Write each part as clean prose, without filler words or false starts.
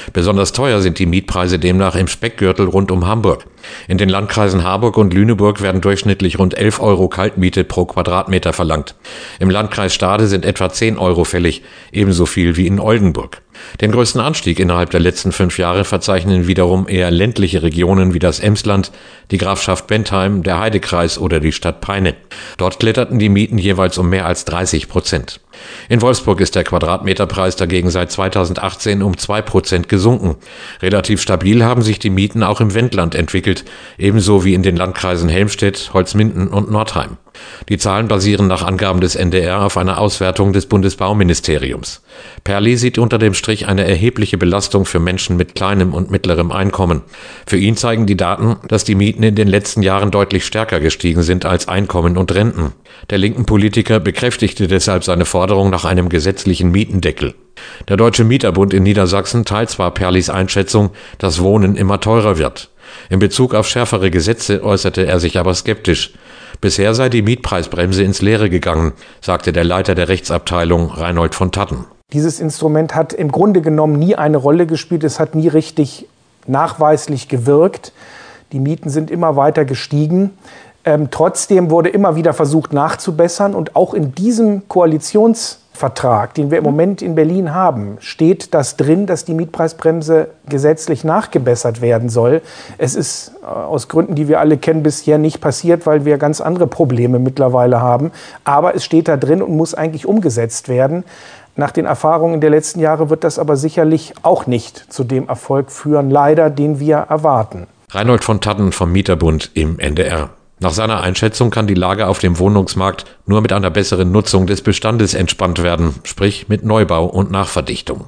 Besonders teuer sind die Mietpreise demnach im Speckgürtel rund um Hamburg. In den Landkreisen Harburg und Lüneburg werden durchschnittlich rund 11 € Kaltmiete pro Quadratmeter verlangt. Im Landkreis Stade sind etwa 10 € fällig, ebenso viel wie in Oldenburg. Den größten Anstieg innerhalb der letzten 5 Jahre verzeichnen wiederum eher ländliche Regionen wie das Emsland, die Grafschaft Bentheim, der Heidekreis oder die Stadt Peine. Dort kletterten die Mieten jeweils um mehr als 30%. In Wolfsburg ist der Quadratmeterpreis dagegen seit 2018 um 2% gesunken. Relativ stabil haben sich die Mieten auch im Wendland entwickelt, ebenso wie in den Landkreisen Helmstedt, Holzminden und Nordheim. Die Zahlen basieren nach Angaben des NDR auf einer Auswertung des Bundesbauministeriums. Perli sieht unter dem Strich eine erhebliche Belastung für Menschen mit kleinem und mittlerem Einkommen. Für ihn zeigen die Daten, dass die Mieten in den letzten Jahren deutlich stärker gestiegen sind als Einkommen und Renten. Der linken Politiker bekräftigte deshalb seine Forderung nach einem gesetzlichen Mietendeckel. Der Deutsche Mieterbund in Niedersachsen teilt zwar Perlis Einschätzung, dass Wohnen immer teurer wird. In Bezug auf schärfere Gesetze äußerte er sich aber skeptisch. Bisher sei die Mietpreisbremse ins Leere gegangen, sagte der Leiter der Rechtsabteilung Reinhold von Tatten. Dieses Instrument hat im Grunde genommen nie eine Rolle gespielt. Es hat nie richtig nachweislich gewirkt. Die Mieten sind immer weiter gestiegen. Trotzdem wurde immer wieder versucht nachzubessern. Und auch in diesem Koalitionsvertrag, den wir im Moment in Berlin haben, steht das drin, dass die Mietpreisbremse gesetzlich nachgebessert werden soll. Es ist aus Gründen, die wir alle kennen, bisher nicht passiert, weil wir ganz andere Probleme mittlerweile haben. Aber es steht da drin und muss eigentlich umgesetzt werden. Nach den Erfahrungen der letzten Jahre wird das aber sicherlich auch nicht zu dem Erfolg führen, leider, den wir erwarten. Reinhold von Tatten vom Mieterbund im NDR. Nach seiner Einschätzung kann die Lage auf dem Wohnungsmarkt nur mit einer besseren Nutzung des Bestandes entspannt werden, sprich mit Neubau und Nachverdichtung.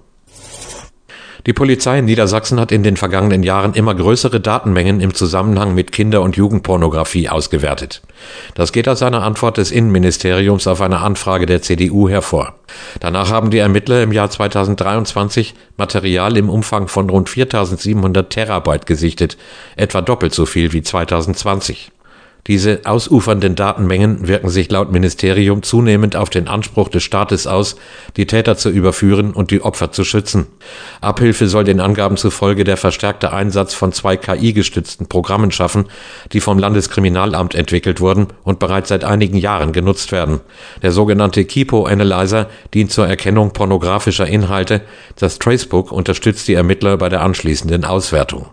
Die Polizei in Niedersachsen hat in den vergangenen Jahren immer größere Datenmengen im Zusammenhang mit Kinder- und Jugendpornografie ausgewertet. Das geht aus einer Antwort des Innenministeriums auf eine Anfrage der CDU hervor. Danach haben die Ermittler im Jahr 2023 Material im Umfang von rund 4.700 Terabyte gesichtet, etwa doppelt so viel wie 2020. Diese ausufernden Datenmengen wirken sich laut Ministerium zunehmend auf den Anspruch des Staates aus, die Täter zu überführen und die Opfer zu schützen. Abhilfe soll den Angaben zufolge der verstärkte Einsatz von 2 KI-gestützten Programmen schaffen, die vom Landeskriminalamt entwickelt wurden und bereits seit einigen Jahren genutzt werden. Der sogenannte Kipo Analyzer dient zur Erkennung pornografischer Inhalte. Das Tracebook unterstützt die Ermittler bei der anschließenden Auswertung.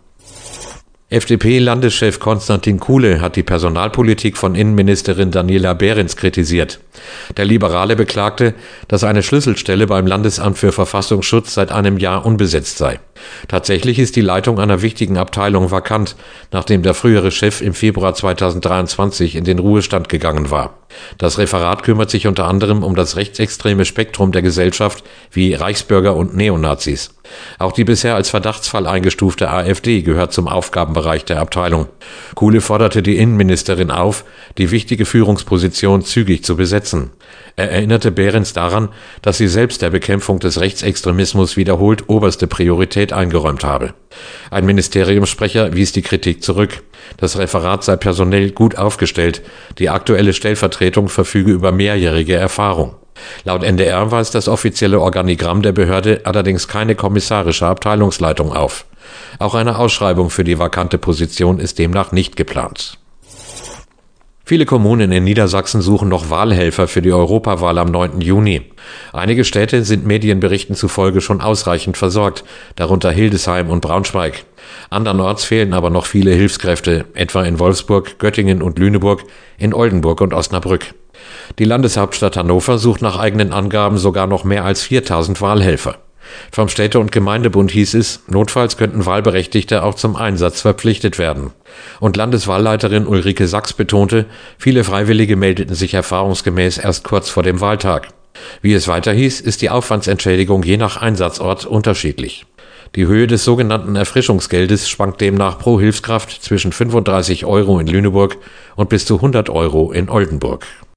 FDP-Landeschef Konstantin Kuhle hat die Personalpolitik von Innenministerin Daniela Behrens kritisiert. Der Liberale beklagte, dass eine Schlüsselstelle beim Landesamt für Verfassungsschutz seit einem Jahr unbesetzt sei. Tatsächlich ist die Leitung einer wichtigen Abteilung vakant, nachdem der frühere Chef im Februar 2023 in den Ruhestand gegangen war. Das Referat kümmert sich unter anderem um das rechtsextreme Spektrum der Gesellschaft wie Reichsbürger und Neonazis. Auch die bisher als Verdachtsfall eingestufte AfD gehört zum Aufgabenbereich der Abteilung. Kuhle forderte die Innenministerin auf, die wichtige Führungsposition zügig zu besetzen. Er erinnerte Behrens daran, dass sie selbst der Bekämpfung des Rechtsextremismus wiederholt oberste Priorität eingeräumt habe. Ein Ministeriumssprecher wies die Kritik zurück. Das Referat sei personell gut aufgestellt. Die aktuelle Stellvertretung verfüge über mehrjährige Erfahrung. Laut NDR weist das offizielle Organigramm der Behörde allerdings keine kommissarische Abteilungsleitung auf. Auch eine Ausschreibung für die vakante Position ist demnach nicht geplant. Viele Kommunen in Niedersachsen suchen noch Wahlhelfer für die Europawahl am 9. Juni. Einige Städte sind Medienberichten zufolge schon ausreichend versorgt, darunter Hildesheim und Braunschweig. Andernorts fehlen aber noch viele Hilfskräfte, etwa in Wolfsburg, Göttingen und Lüneburg, in Oldenburg und Osnabrück. Die Landeshauptstadt Hannover sucht nach eigenen Angaben sogar noch mehr als 4.000 Wahlhelfer. Vom Städte- und Gemeindebund hieß es, notfalls könnten Wahlberechtigte auch zum Einsatz verpflichtet werden. Und Landeswahlleiterin Ulrike Sachs betonte, viele Freiwillige meldeten sich erfahrungsgemäß erst kurz vor dem Wahltag. Wie es weiter hieß, ist die Aufwandsentschädigung je nach Einsatzort unterschiedlich. Die Höhe des sogenannten Erfrischungsgeldes schwankt demnach pro Hilfskraft zwischen 35 € in Lüneburg und bis zu 100 € in Oldenburg.